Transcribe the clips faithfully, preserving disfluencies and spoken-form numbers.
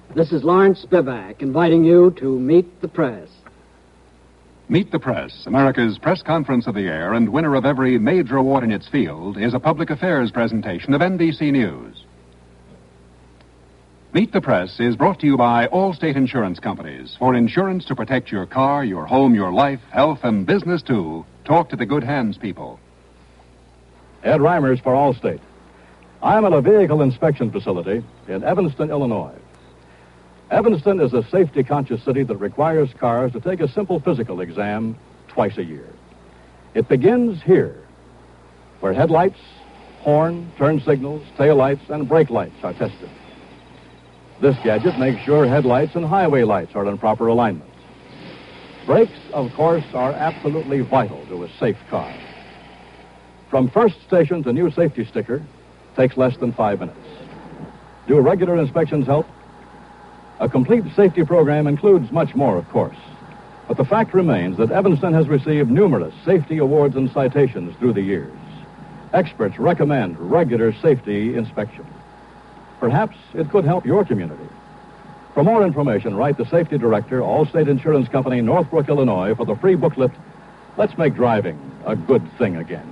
This is Lawrence Spivak inviting you to Meet the Press. Meet the Press, America's press conference of the air and winner of every major award in its field, is a public affairs presentation of N B C News. Meet the Press is brought to you by Allstate Insurance Companies. For insurance to protect your car, your home, your life, health, and business, too, talk to the good hands people. Ed Reimers for Allstate. I'm at a vehicle inspection facility in Evanston, Illinois. Evanston is a safety-conscious city that requires cars to take a simple physical exam twice a year. It begins here, where headlights, horn, turn signals, taillights, and brake lights are tested. This gadget makes sure headlights and highway lights are in proper alignment. Brakes, of course, are absolutely vital to a safe car. From first station to new safety sticker takes less than five minutes. Do regular inspections help? A complete safety program includes much more, of course. But the fact remains that Evanston has received numerous safety awards and citations through the years. Experts recommend regular safety inspection. Perhaps it could help your community. For more information, write the Safety Director, Allstate Insurance Company, Northbrook, Illinois, for the free booklet, Let's Make Driving a Good Thing Again.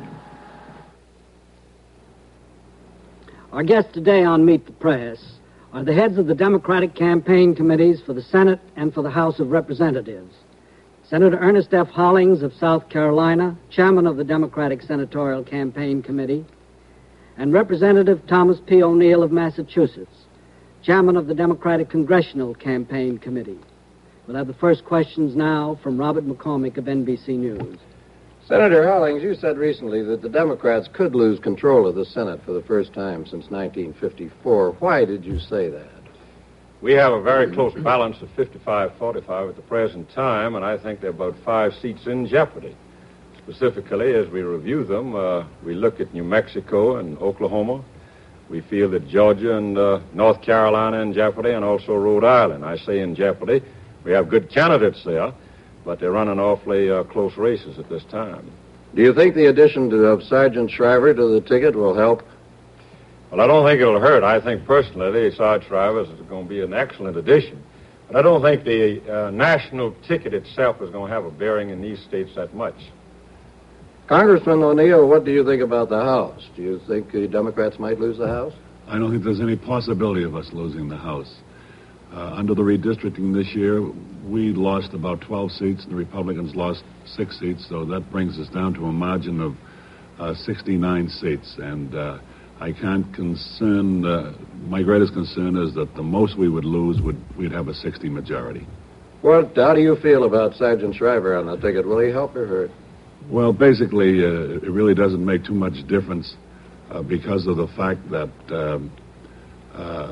Our guests today on Meet the Press are the heads of the Democratic campaign committees for the Senate and for the House of Representatives. Senator Ernest F. Hollings of South Carolina, chairman of the Democratic Senatorial Campaign Committee, and Representative Thomas P. O'Neill of Massachusetts, chairman of the Democratic Congressional Campaign Committee. We'll have the first questions now from Robert McCormick of N B C News. Senator Hollings, you said recently that the Democrats could lose control of the Senate for the first time since nineteen fifty-four. Why did you say that? We have a very close balance of fifty-five forty-five at the present time, and I think there are about five seats in jeopardy. Specifically, as we review them, uh, we look at New Mexico and Oklahoma. We feel that Georgia and uh, North Carolina in jeopardy, and also Rhode Island. I say in jeopardy. We have good candidates there, but they're running awfully uh, close races at this time. Do you think the addition to, of Sergeant Shriver to the ticket will help? Well, I don't think it'll hurt. I think personally, Sergeant Shriver is going to be an excellent addition. But I don't think the uh, national ticket itself is going to have a bearing in these states that much. Congressman O'Neill, what do you think about the House? Do you think the Democrats might lose the House? I don't think there's any possibility of us losing the House. Uh, under the redistricting this year, we lost about twelve seats, and the Republicans lost six seats, so that brings us down to a margin of uh, sixty-nine seats. And uh, I can't concern, uh, my greatest concern is that the most we would lose, would we'd have a sixty majority. What, how do you feel about Sergeant Shriver on the ticket? Will he help or hurt? Well, basically, uh, it really doesn't make too much difference uh, because of the fact that um, uh,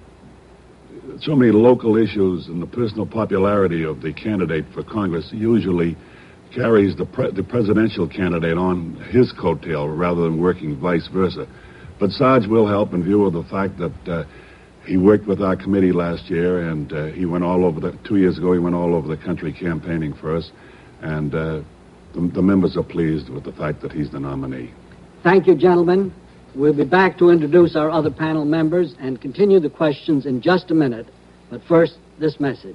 so many local issues and the personal popularity of the candidate for Congress usually carries the, pre- the presidential candidate on his coattail rather than working vice versa. But Sarge will help in view of the fact that uh, he worked with our committee last year, and uh, he went all over the, two years ago, he went all over the country campaigning for us, and uh, the, the members are pleased with the fact that he's the nominee. Thank you, gentlemen. We'll be back to introduce our other panel members and continue the questions in just a minute. But first, this message.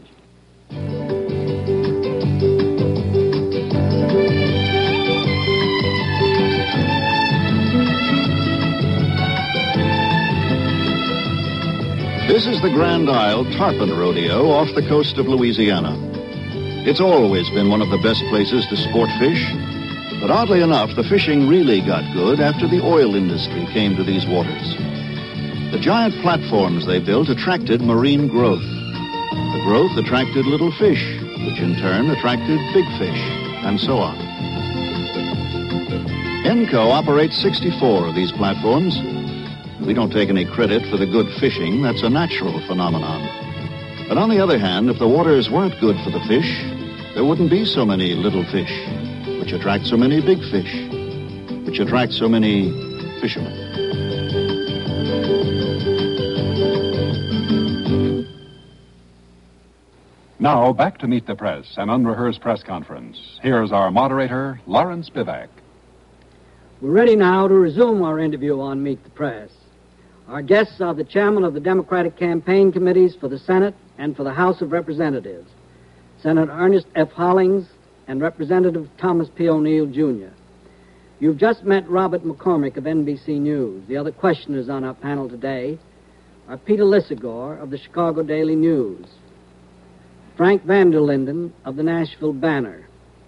This is the Grand Isle Tarpon Rodeo off the coast of Louisiana. It's always been one of the best places to sport fish. But oddly enough, the fishing really got good after the oil industry came to these waters. The giant platforms they built attracted marine growth. The growth attracted little fish, which in turn attracted big fish, and so on. ENCO operates sixty-four of these platforms. We don't take any credit for the good fishing. That's a natural phenomenon. But on the other hand, if the waters weren't good for the fish, there wouldn't be so many little fish, which attract so many big fish, which attract so many fishermen. Now, back to Meet the Press, an unrehearsed press conference. Here's our moderator, Lawrence Spivak. We're ready now to resume our interview on Meet the Press. Our guests are the chairman of the Democratic campaign committees for the Senate and for the House of Representatives, Senator Ernest F. Hollings and Representative Thomas P. O'Neill, Junior You've just met Robert McCormick of N B C News. The other questioners on our panel today are Peter Lissagore of the Chicago Daily News, Frank Vanderlinden of the Nashville Banner,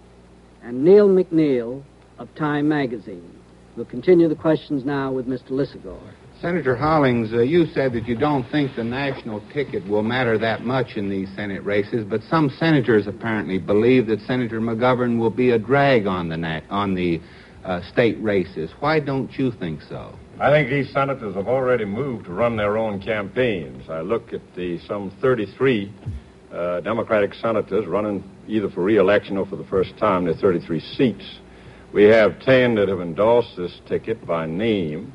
and Neil McNeil of Time Magazine. We'll continue the questions now with Mister Lissagore. Senator Hollings, uh, you said that you don't think the national ticket will matter that much in these Senate races, but some senators apparently believe that Senator McGovern will be a drag on the na- on the uh, state races. Why don't you think so? I think these senators have already moved to run their own campaigns. I look at the some thirty-three uh, Democratic senators running either for re-election or for the first time. There are thirty-three seats. We have ten that have endorsed this ticket by name.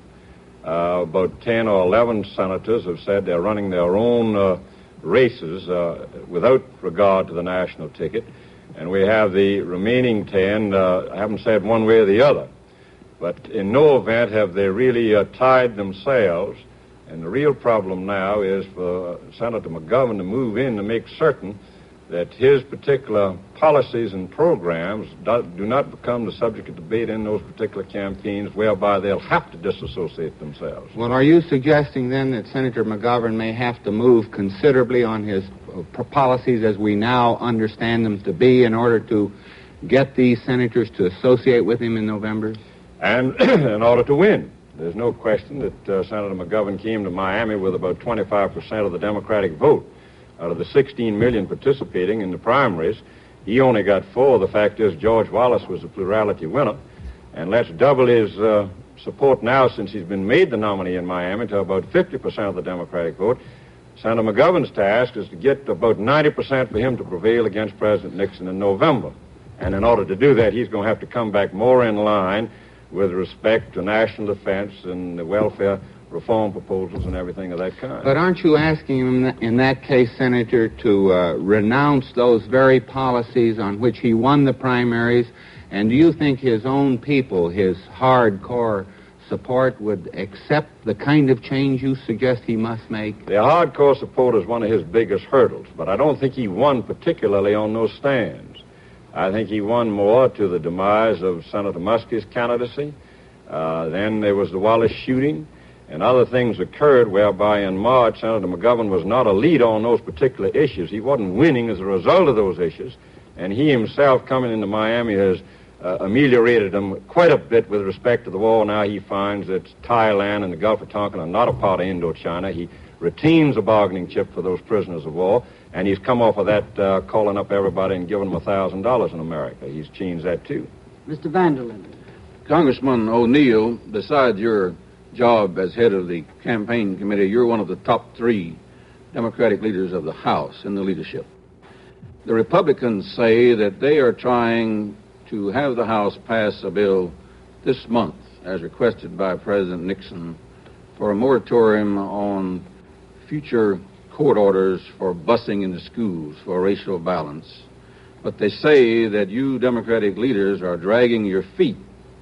Uh, about ten or eleven senators have said they're running their own uh, races uh, without regard to the national ticket. And we have the remaining ten, uh, haven't said one way or the other. But in no event have they really uh, tied themselves. And the real problem now is for Senator McGovern to move in to make certain that his particular policies and programs do, do not become the subject of debate in those particular campaigns, whereby they'll have to disassociate themselves. Well, are you suggesting then that Senator McGovern may have to move considerably on his uh, policies as we now understand them to be in order to get these senators to associate with him in November? And in order to win. There's no question that uh, Senator McGovern came to Miami with about twenty-five percent of the Democratic vote. Out of the sixteen million participating in the primaries, he only got four. The fact is George Wallace was a plurality winner. And let's double his uh, support now since he's been made the nominee in Miami to about fifty percent of the Democratic vote. Senator McGovern's task is to get about ninety percent for him to prevail against President Nixon in November. And in order to do that, he's going to have to come back more in line with respect to national defense and the welfare reform proposals and everything of that kind. But aren't you asking him in that case, Senator, to uh, renounce those very policies on which he won the primaries? And do you think his own people, his hardcore support, would accept the kind of change you suggest he must make? The hardcore support is one of his biggest hurdles, but I don't think he won particularly on those stands. I think he won more to the demise of Senator Muskie's candidacy. Uh, then there was the Wallace shooting. And other things occurred whereby in March, Senator McGovern was not a leader on those particular issues. He wasn't winning as a result of those issues. And he himself, coming into Miami, has uh, ameliorated them quite a bit with respect to the war. Now he finds that Thailand and the Gulf of Tonkin are not a part of Indochina. He retains a bargaining chip for those prisoners of war. And he's come off of that uh, calling up everybody and giving them one thousand dollars in America. He's changed that, too. Mister Vanderlinden. Congressman O'Neill, besides your job as head of the campaign committee, you're one of the top three Democratic leaders of the House in the leadership. The Republicans say that they are trying to have the House pass a bill this month, as requested by President Nixon, for a moratorium on future court orders for busing in the schools for racial balance. But they say that you Democratic leaders are dragging your feet,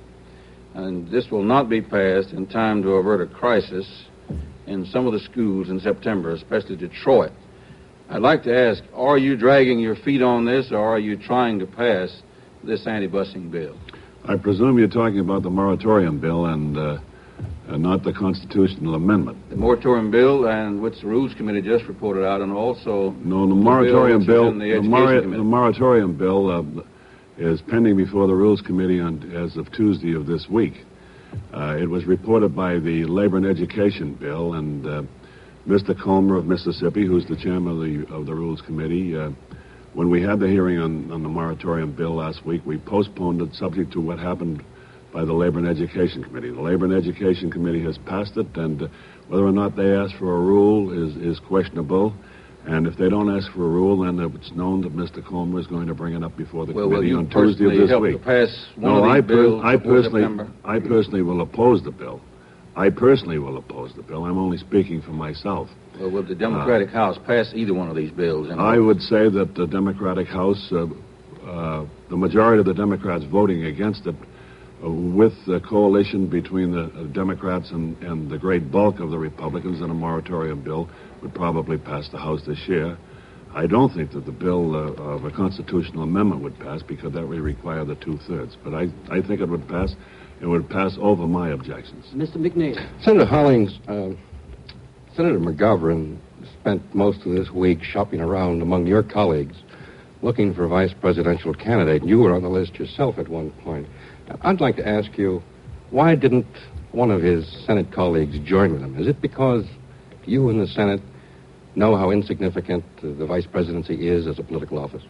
and this will not be passed in time to avert a crisis in some of the schools in September, especially Detroit. I'd like to ask, are you dragging your feet on this, or are you trying to pass this anti-busing bill? I presume you're talking about the moratorium bill and, uh, and not the constitutional amendment. The moratorium bill, and which the Rules Committee just reported out, and also... No, the moratorium bill, bill the, the, mor- the moratorium bill uh, is pending before the Rules Committee on, as of Tuesday of this week. Uh, it was reported by the Labor and Education Bill, and uh, Mister Comer of Mississippi, who's the chairman of the, of the Rules Committee, uh, when we had the hearing on, on the moratorium bill last week, we postponed it subject to what happened by the Labor and Education Committee. The Labor and Education Committee has passed it, and uh, whether or not they ask for a rule is, is questionable. And if they don't ask for a rule, then it's known that Mister Comer is going to bring it up before the well, committee will on Tuesday of this help week. To pass one no, of these I, per- bills I personally, September? I personally will oppose the bill. I personally will oppose the bill. I'm only speaking for myself. Well, will the Democratic uh, House pass either one of these bills? I would say that the Democratic House, uh, uh, the majority of the Democrats voting against it, uh, with the coalition between the uh, Democrats and, and the great bulk of the Republicans in a moratorium bill, would probably pass the House this year. I don't think that the bill uh, of a constitutional amendment would pass because that would require the two-thirds. But I, I think it would pass. It would pass over my objections. Mister McNeil. Senator Hollings, uh, Senator McGovern spent most of this week shopping around among your colleagues looking for a vice presidential candidate. You were on the list yourself at one point. I'd like to ask you, why didn't one of his Senate colleagues join with him? Is it because you in the Senate know how insignificant the vice presidency is as a political office?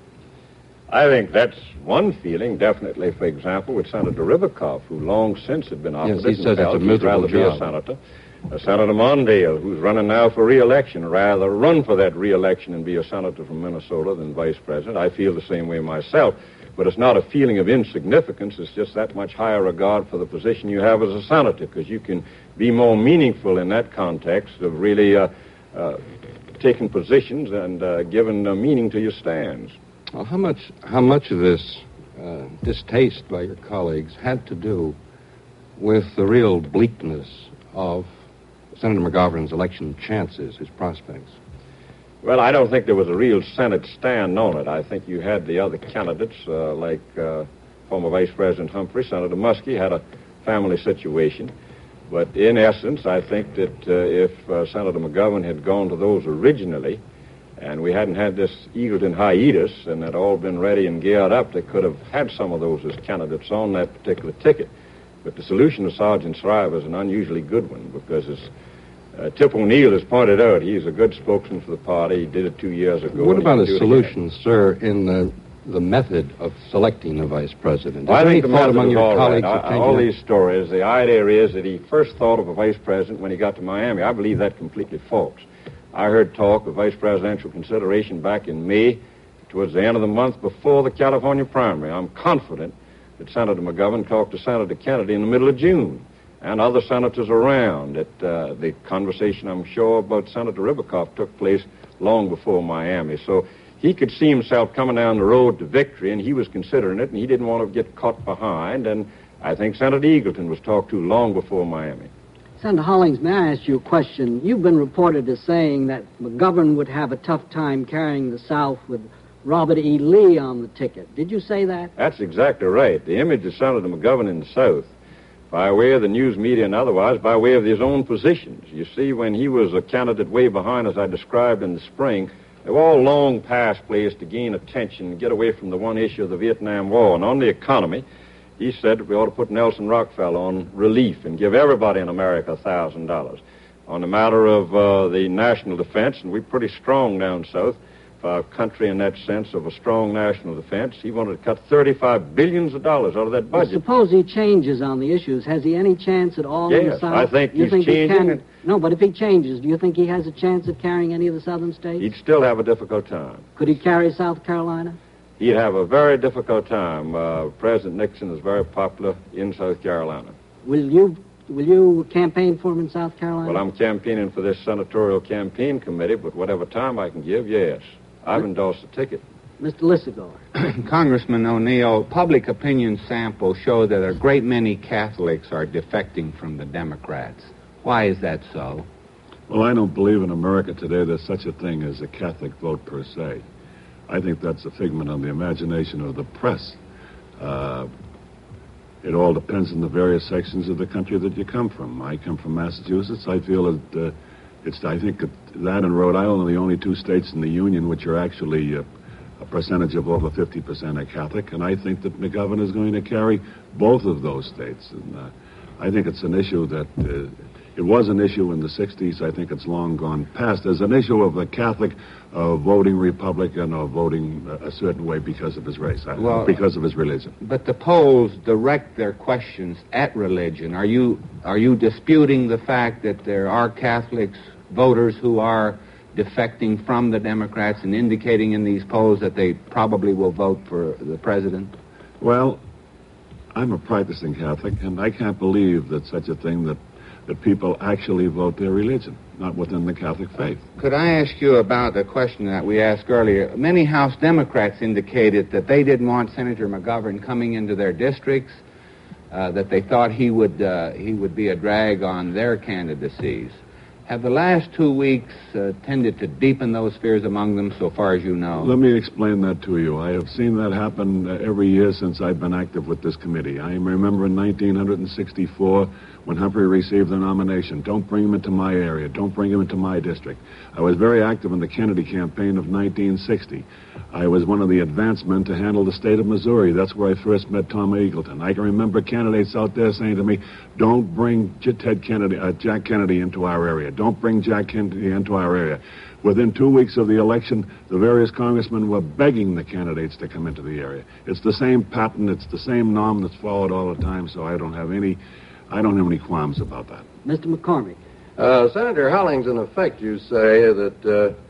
I think that's one feeling, definitely, for example, with Senator Ribicoff, who long since had been offered yes, he says it's a miserable rather job. be a senator. Uh, Senator Mondale, who's running now for re-election, rather run for that re-election and be a senator from Minnesota than vice president. I feel the same way myself. But it's not a feeling of insignificance. It's just that much higher regard for the position you have as a senator, because you can be more meaningful in that context of really uh, uh, taking positions and uh, giving uh, meaning to your stands. Well, how much, how much of this uh, distaste by your colleagues had to do with the real bleakness of Senator McGovern's election chances, his prospects? Well, I don't think there was a real Senate stand on it. I think you had the other candidates, uh, like uh, former Vice President Humphrey. Senator Muskie had a family situation. But in essence, I think that uh, if uh, Senator McGovern had gone to those originally, and we hadn't had this Eagleton hiatus and had all been ready and geared up, they could have had some of those as candidates on that particular ticket. But the solution of Sergeant Shriver is an unusually good one, because as uh, Tip O'Neill has pointed out, he's a good spokesman for the party. He did it two years ago. What about a solution, sir, in the, the method of selecting a vice president? Well, I think the method among is your all colleagues right. I, all these stories, the idea is that he first thought of a vice president when he got to Miami. I believe that completely false. I heard talk of vice presidential consideration back in May, towards the end of the month before the California primary. I'm confident that Senator McGovern talked to Senator Kennedy in the middle of June, and other senators around. That uh, the conversation, I'm sure, about Senator Ribicoff took place long before Miami. So he could see himself coming down the road to victory, and he was considering it, and he didn't want to get caught behind. And I think Senator Eagleton was talked to long before Miami. Senator Hollings, may I ask you a question? You've been reported as saying that McGovern would have a tough time carrying the South with Robert E. Lee on the ticket. Did you say that? That's exactly right. The image of Senator McGovern in the South, by way of the news media and otherwise, by way of his own positions. You see, when he was a candidate way behind, as I described in the spring, they were all long past plays to gain attention and get away from the one issue of the Vietnam War. And on the economy, he said that we ought to put Nelson Rockefeller on relief and give everybody in America one thousand dollars. On the matter of uh, the national defense, and we're pretty strong down south, for our country in that sense of a strong national defense, he wanted to cut thirty-five billions of dollars out of that budget. Well, suppose he changes on the issues. Has he any chance at all yes, in the South? I think you he's think changing. He can... it. No, but if he changes, do you think he has a chance of carrying any of the southern states? He'd still have a difficult time. Could he carry South Carolina? He'd have a very difficult time. Uh, President Nixon is very popular in South Carolina. Will you will you campaign for him in South Carolina? Well, I'm campaigning for this senatorial campaign committee, but whatever time I can give, yes. I've endorsed the ticket. Mister Lisagor. Congressman O'Neill, public opinion samples show that a great many Catholics are defecting from the Democrats. Why is that so? Well, I don't believe in America today there's such a thing as a Catholic vote per se. I think that's a figment of the imagination of the press. Uh, it all depends on the various sections of the country that you come from. I come from Massachusetts. I feel that uh, it's, I think that, that and Rhode Island are the only two states in the Union which are actually uh, a percentage of over fifty percent are Catholic, and I think that McGovern is going to carry both of those states. And uh, I think it's an issue that... Uh, It was an issue in the sixties. I think it's long gone past. There's an issue of the Catholic uh, voting Republican or voting a certain way because of his race, well, because of his religion. But the polls direct their questions at religion. Are you are you disputing the fact that there are Catholics voters who are defecting from the Democrats and indicating in these polls that they probably will vote for the president? Well, I'm a practicing Catholic, and I can't believe that such a thing that that people actually vote their religion, not within the Catholic faith. Could I ask you about the question that we asked earlier? Many House Democrats indicated that they didn't want Senator McGovern coming into their districts uh, that they thought he would uh, he would be a drag on their candidacies. Have the last two weeks uh, tended to deepen those fears among them, so far as you know? Let me explain that to you. I have seen that happen uh, every year since I've been active with this committee. I remember in nineteen sixty-four when Humphrey received the nomination. Don't bring him into my area. Don't bring him into my district. I was very active in the Kennedy campaign of nineteen sixty. I was one of the advance men to handle the state of Missouri. That's where I first met Tom Eagleton. I can remember candidates out there saying to me, don't bring J- Ted Kennedy, uh, Jack Kennedy into our area. Don't bring Jack Kennedy into our area. Within two weeks of the election, the various congressmen were begging the candidates to come into the area. It's the same pattern. It's the same norm that's followed all the time, so I don't have any, I don't have any qualms about that. Mister McCormick. Uh, Senator Hollings, in effect, you say that uh,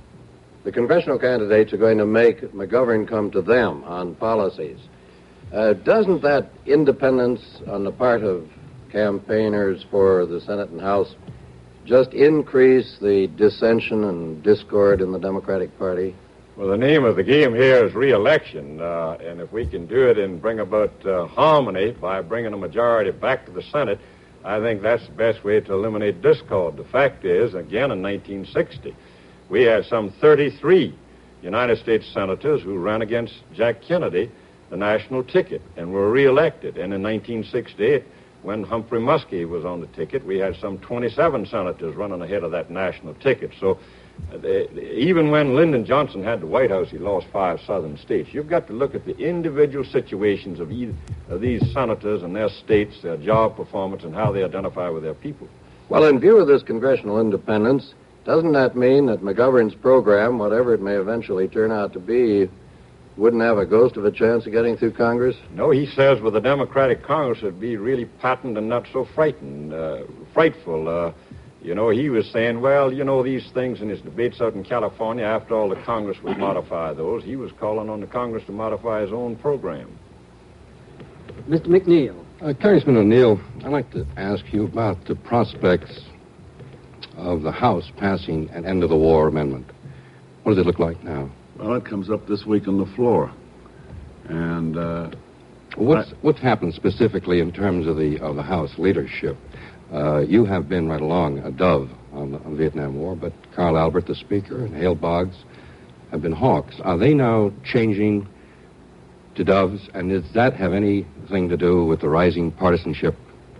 the congressional candidates are going to make McGovern come to them on policies. Uh, doesn't that independence on the part of campaigners for the Senate and House just increase the dissension and discord in the Democratic Party? Well, the name of the game here is re-election, uh, and if we can do it and bring about uh, harmony by bringing a majority back to the Senate, I think that's the best way to eliminate discord. The fact is, again, in nineteen sixty, we had some thirty-three United States senators who ran against Jack Kennedy, the national ticket, and were re-elected. And in nineteen sixty-eight, when Humphrey Muskie was on the ticket, we had some twenty-seven senators running ahead of that national ticket. So uh, they, even when Lyndon Johnson had the White House, he lost five southern states. You've got to look at the individual situations of, either, of these senators and their states, their job performance, and how they identify with their people. Well, in view of this congressional independence, doesn't that mean that McGovern's program, whatever it may eventually turn out to be, wouldn't have a ghost of a chance of getting through Congress? No, he says with a Democratic Congress it'd be really patent and not so frightened, uh, frightful. Uh, you know, he was saying, well, you know, these things in his debates out in California, after all, the Congress would modify those. He was calling on the Congress to modify his own program. Mister McNeil. Uh, Congressman O'Neill, I'd like to ask you about the prospects of the House passing an end-of-the-war amendment. What does it look like now? Well, it comes up this week on the floor. And uh, what's I... what's happened specifically in terms of the of the House leadership? Uh, you have been right along a dove on the, on the Vietnam War, but Carl Albert, the Speaker, and Hale Boggs have been hawks. Are they now changing to doves? And does that have anything to do with the rising partisanship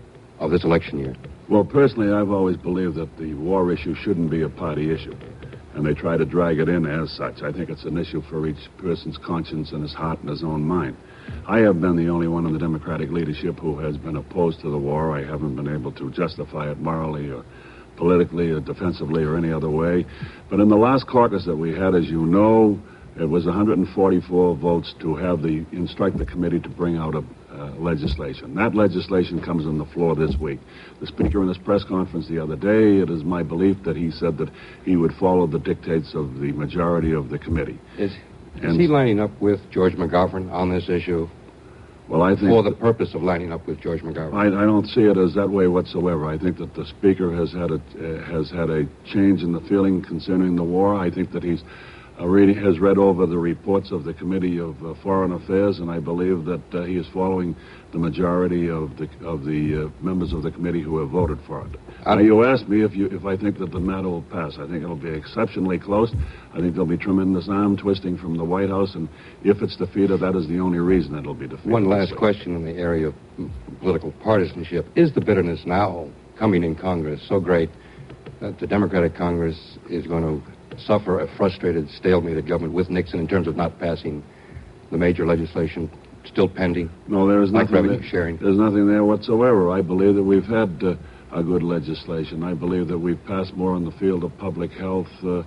of this election year? Well, personally, I've always believed that the war issue shouldn't be a party issue. And they try to drag it in as such. I think it's an issue for each person's conscience and his heart and his own mind. I have been the only one in the Democratic leadership who has been opposed to the war. I haven't been able to justify it morally or politically or defensively or any other way. But in the last caucus that we had, as you know, it was one hundred forty-four votes to have the instruct the committee to bring out a uh, legislation. That legislation comes on the floor this week. The Speaker in his press conference the other day, it is my belief that he said that he would follow the dictates of the majority of the committee. Is, is he lining up with George McGovern on this issue? Well, I think for the purpose of lining up with George McGovern. I, I don't see it as that way whatsoever. I think that the Speaker has had a uh, has had a change in the feeling concerning the war. I think that he's uh, reading, has read over the reports of the Committee of uh, Foreign Affairs, and I believe that uh, he is following the majority of the of the uh, members of the committee who have voted for it. Now, you asked me if you if I think that the matter will pass. I think it'll be exceptionally close. I think there'll be tremendous arm twisting from the White House, and if it's defeated, that is the only reason it'll be defeated. One last question in the area of political partisanship. Is the bitterness now coming in Congress so great that the Democratic Congress is going to suffer a frustrated, stalemated government with Nixon in terms of not passing the major legislation still pending? No, there is like nothing revenue there. sharing. There's nothing there whatsoever. I believe that we've had uh, a good legislation. I believe that we've passed more in the field of public health, uh,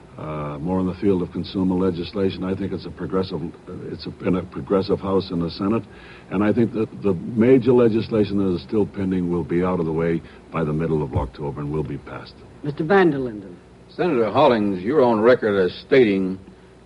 uh, more in the field of consumer legislation. I think it's a progressive, it's a, in a progressive House in the Senate, and I think that the major legislation that is still pending will be out of the way by the middle of October and will be passed. Mister Van der Linden. Senator Hollings, you're on record as stating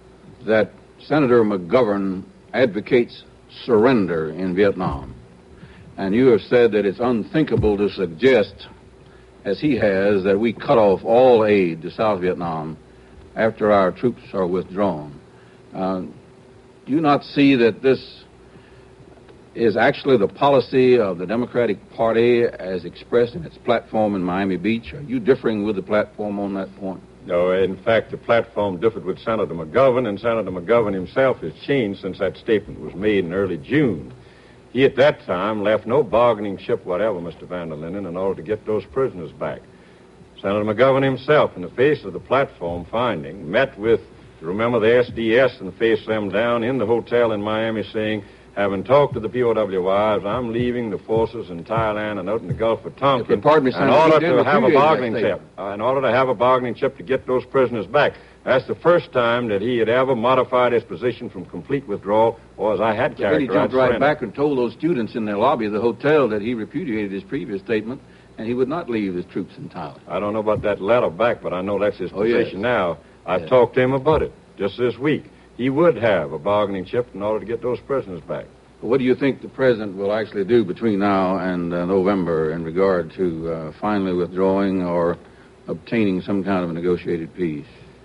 that Senator McGovern advocates surrender in Vietnam. And you have said that it's unthinkable to suggest, as he has, that we cut off all aid to South Vietnam after our troops are withdrawn. Uh, do you not see that this is actually the policy of the Democratic Party as expressed in its platform in Miami Beach? Are you differing with the platform on that point? No, in fact, the platform differed with Senator McGovern, and Senator McGovern himself has changed since that statement was made in early June. He, at that time, left no bargaining chip whatever, Mister Van der Linden, in order to get those prisoners back. Senator McGovern himself, in the face of the platform finding, met with, remember, the S D S and faced them down in the hotel in Miami saying, having talked to the P O W Is, I'm leaving the forces in Thailand and out in the Gulf of Tonkin But pardon me, in Senator, order he did to have a repudiate that bargaining chip. statement. Uh, in order to have a bargaining chip to get those prisoners back. That's the first time that he had ever modified his position from complete withdrawal, or as I had But then he characterized jumped right surrender. back and told those students in their lobby of the hotel that he repudiated his previous statement and he would not leave his troops in Thailand. I don't know about that letter back, but I know that's his Oh, yes. position now. I've Yes. talked to him about it just this week. He would have a bargaining chip in order to get those prisoners back. What do you think the president will actually do between now and uh, November in regard to uh, finally withdrawing or obtaining some kind of a negotiated peace?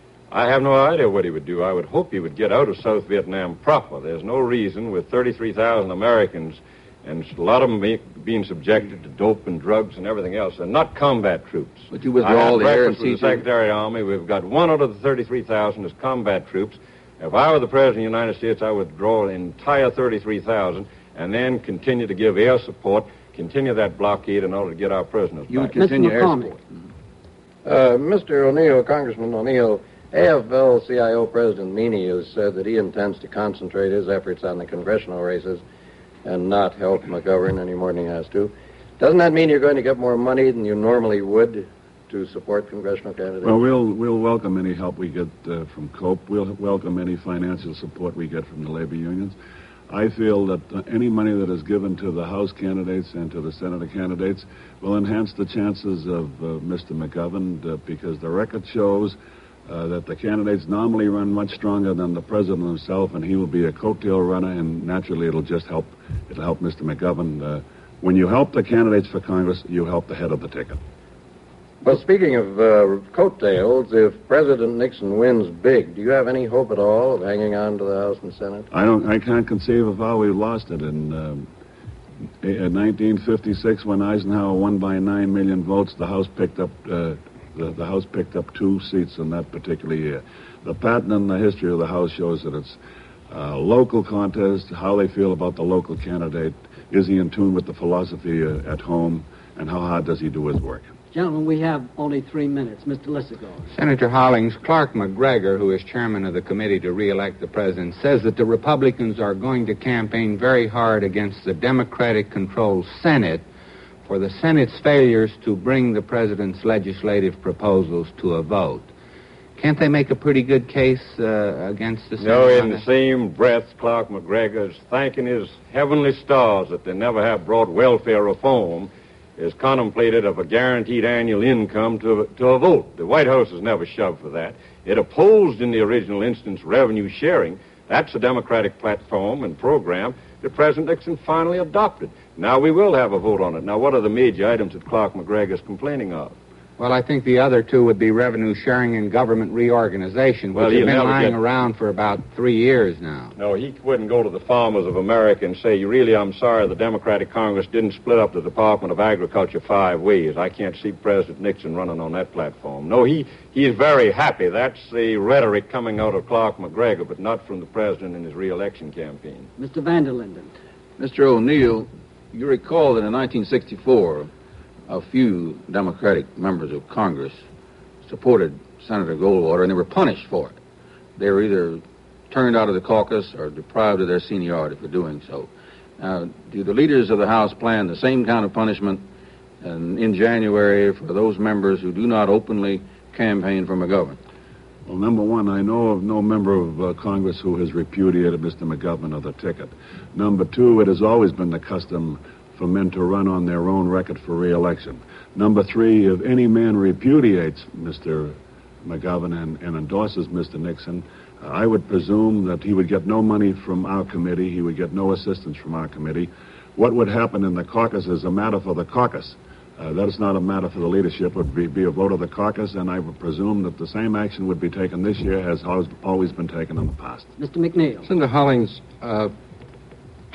I have no idea what he would do. I would hope he would get out of South Vietnam proper. There's no reason, with thirty-three thousand Americans, and a lot of them be, being subjected to dope and drugs and everything else, they're not combat troops. But you withdraw I had the air and breakfast with sea the Secretary of the Army. We've got one out of the thirty-three thousand as combat troops. If I were the President of the United States, I would withdraw the entire thirty-three thousand and then continue to give air support, continue that blockade in order to get our prisoners You would back. continue Mister air McCormick. support. Uh, Mister O'Neill, Congressman O'Neill, A F L C I O President Meany has said that he intends to concentrate his efforts on the congressional races and not help McGovern any more than he has to. Doesn't that mean you're going to get more money than you normally would to support congressional candidates? Well, we'll we'll welcome any help we get uh, from COPE. We'll welcome any financial support we get from the labor unions. I feel that uh, any money that is given to the House candidates and to the Senator candidates will enhance the chances of uh, Mister McGovern uh, because the record shows uh, that the candidates normally run much stronger than the president himself, and he will be a coattail runner, and naturally it'll just help it'll help Mister McGovern. Uh, when you help the candidates for Congress, you help the head of the ticket. Well, speaking of uh, coattails, if President Nixon wins big, do you have any hope at all of hanging on to the House and Senate? I don't. I can't conceive of how we lost it in um, in nineteen fifty-six when Eisenhower won by nine million votes. The House picked up uh, the, the House picked up two seats in that particular year. The pattern in the history of the House shows that it's uh, local contest, how they feel about the local candidate. Is he in tune with the philosophy uh, at home, and how hard does he do his work? Gentlemen, we have only three minutes. Mister Lissagore. Senator Hollings, Clark McGregor, who is chairman of the committee to re-elect the president, says that the Republicans are going to campaign very hard against the Democratic-controlled Senate for the Senate's failures to bring the president's legislative proposals to a vote. Can't they make a pretty good case uh, against the Senate? No, in on the that? same breath, Clark McGregor is thanking his heavenly stars that they never have brought welfare reform is contemplated of a guaranteed annual income to, to a vote. The White House has never shoved for that. It opposed in the original instance revenue sharing. That's a Democratic platform and program that President Nixon finally adopted. Now we will have a vote on it. Now, what are the major items that Clark McGregor is complaining of? Well, I think the other two would be revenue sharing and government reorganization, which Well, have he'll been never lying get- around for about three years now. No, he wouldn't go to the farmers of America and say, really, I'm sorry the Democratic Congress didn't split up the Department of Agriculture five ways. I can't see President Nixon running on that platform. No, he, he is very happy. That's the rhetoric coming out of Clark McGregor, but not from the president in his re-election campaign. Mister Van der Linden. Mister O'Neill, you recall that in nineteen sixty-four, a few Democratic members of Congress supported Senator Goldwater, and they were punished for it. They were either turned out of the caucus or deprived of their seniority for doing so. Now, do the leaders of the House plan the same kind of punishment in, in January for those members who do not openly campaign for McGovern? Well, number one, I know of no member of uh, Congress who has repudiated Mister McGovern of the ticket. Number two, it has always been the custom for men to run on their own record for re-election. Number three, if any man repudiates Mister McGovern and, and endorses Mister Nixon, uh, I would presume that he would get no money from our committee. He would get no assistance from our committee. What would happen in the caucus is a matter for the caucus. Uh, that is not a matter for the leadership. It would be, be a vote of the caucus, and I would presume that the same action would be taken this year as has always been taken in the past. Mister McNeil. Senator Hollings, uh,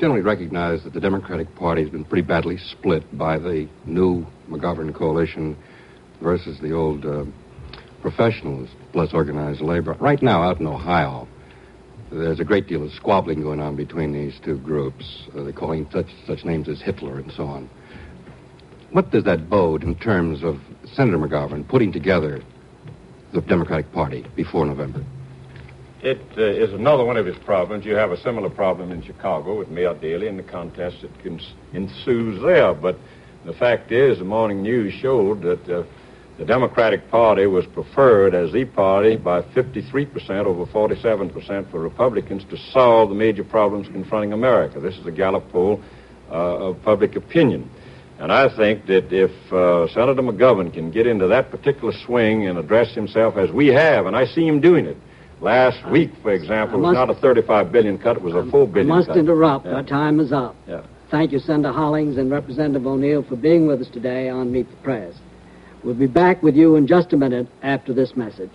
generally recognized that the Democratic Party has been pretty badly split by the new McGovern coalition versus the old uh, professionals, plus organized labor. Right now, out in Ohio, there's a great deal of squabbling going on between these two groups. Uh, they're calling such, such names as Hitler and so on. What does that bode in terms of Senator McGovern putting together the Democratic Party before November? It uh, is another one of his problems. You have a similar problem in Chicago with Mayor Daley and the contest that cons- ensues there. But the fact is, the morning news showed that uh, the Democratic Party was preferred as the party by fifty-three percent over forty-seven percent for Republicans to solve the major problems confronting America. This is a Gallup poll uh, of public opinion. And I think that if uh, Senator McGovern can get into that particular swing and address himself as we have, and I see him doing it. Last week, for example, it was not a thirty-five billion cut, it was a four billion I must cut. interrupt. Yeah. Our time is up. Yeah. Thank you, Senator Hollings and Representative O'Neill, for being with us today on Meet the Press. We'll be back with you in just a minute after this message.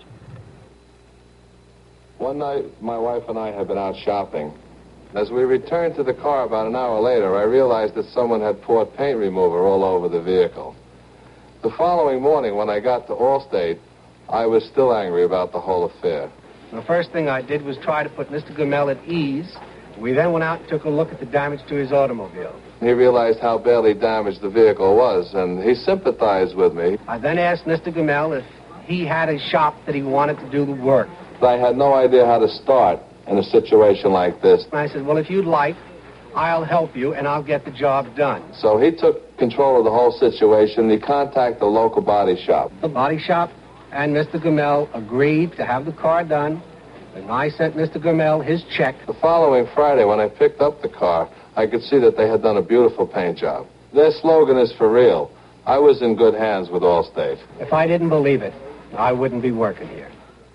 One night, my wife and I had been out shopping. As we returned to the car about an hour later, I realized that someone had poured paint remover all over the vehicle. The following morning, when I got to Allstate, I was still angry about the whole affair. The first thing I did was try to put Mister Gamel at ease. We then went out and took a look at the damage to his automobile. He realized how badly damaged the vehicle was, and he sympathized with me. I then asked Mister Gamel if he had a shop that he wanted to do the work. I had no idea how to start in a situation like this. And I said, well, if you'd like, I'll help you, and I'll get the job done. So he took control of the whole situation. He contacted the local body shop. The body shop and Mister Gamel agreed to have the car done, and I sent Mister Gamel his check. The following Friday, when I picked up the car, I could see that they had done a beautiful paint job. Their slogan is for real. I was in good hands with Allstate. If I didn't believe it, I wouldn't be working here.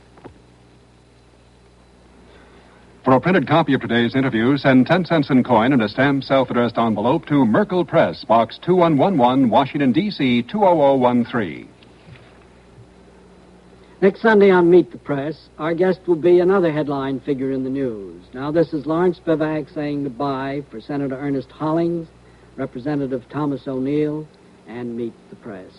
For a printed copy of today's interview, send ten cents in coin and a stamped self-addressed envelope to Merkel Press, Box two one one one, Washington, D C two zero zero one three. Next Sunday on Meet the Press, our guest will be another headline figure in the news. Now, this is Lawrence Spivak saying goodbye for Senator Ernest Hollings, Representative Thomas O'Neill, and Meet the Press.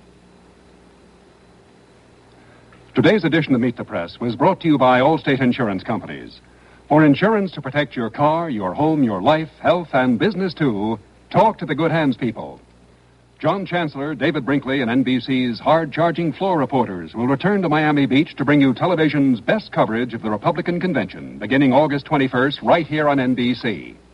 Today's edition of Meet the Press was brought to you by Allstate Insurance Companies. For insurance to protect your car, your home, your life, health, and business, too, talk to the Good Hands people. John Chancellor, David Brinkley, and N B C's hard-charging floor reporters will return to Miami Beach to bring you television's best coverage of the Republican Convention, beginning August twenty-first, right here on N B C.